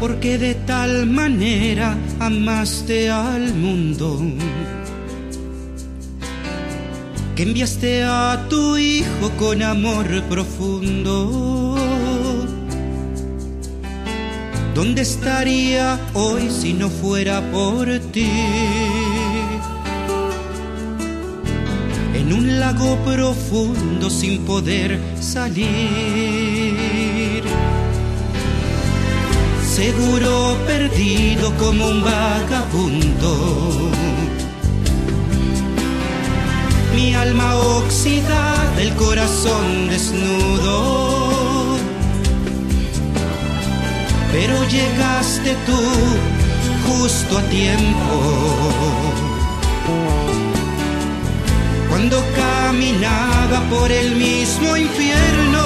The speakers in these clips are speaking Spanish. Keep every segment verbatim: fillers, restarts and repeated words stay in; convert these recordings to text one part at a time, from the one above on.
porque de tal manera amaste al mundo, que enviaste a tu Hijo con amor profundo. ¿Dónde estaría hoy si no fuera por ti? En un lago profundo sin poder salir, seguro perdido como un vagabundo. Mi alma oxidada, el corazón desnudo, pero llegaste tú justo a tiempo, cuando caminaba por el mismo infierno.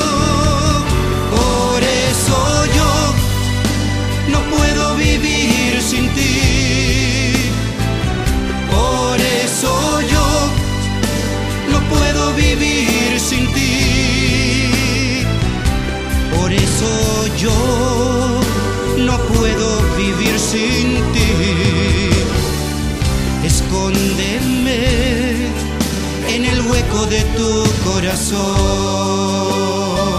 Por eso yo no puedo vivir sin ti, por eso yo no puedo vivir sin ti, por eso yo no puedo vivir sin ti. Escóndeme en el hueco de tu corazón.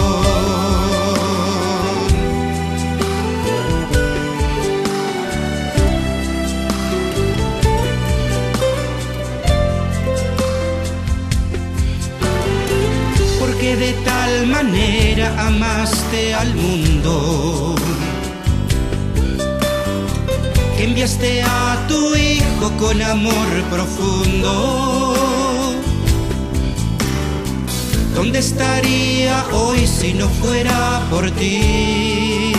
Porque de tal manera amaste al mundo, que enviaste a tu Hijo con amor profundo. ¿Dónde estaría hoy si no fuera por ti?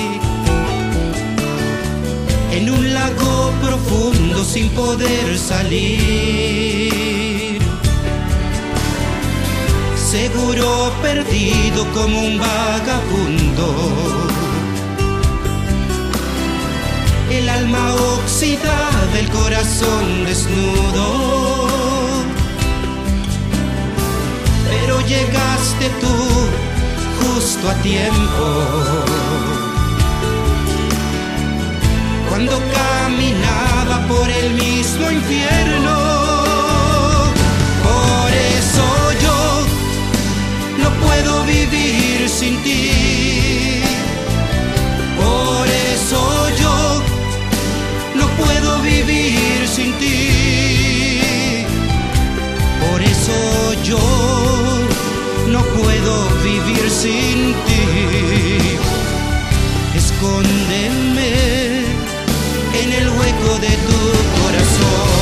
En un lago profundo sin poder salir, seguro perdido como un vagabundo. El alma oxidada, el corazón desnudo, pero llegaste tú justo a tiempo, cuando caminaba por el mismo infierno. Por eso yo no puedo vivir sin ti, por eso yo no puedo vivir sin ti, por eso yo no puedo vivir sin ti. Escóndeme en el hueco de tu corazón.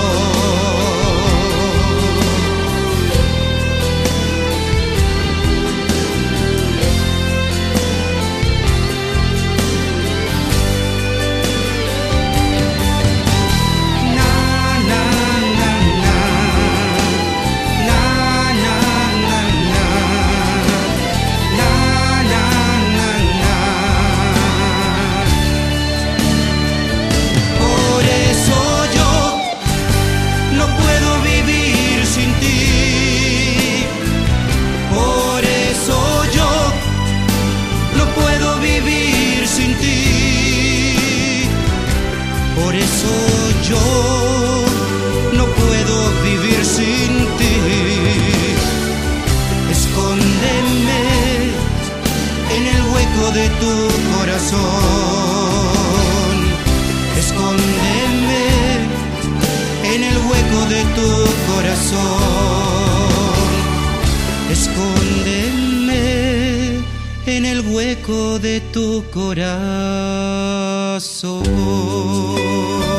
Por eso yo no puedo vivir sin ti. Escóndeme en el hueco de tu corazón. Escóndeme en el hueco de tu corazón. Escóndeme en el hueco de tu corazón.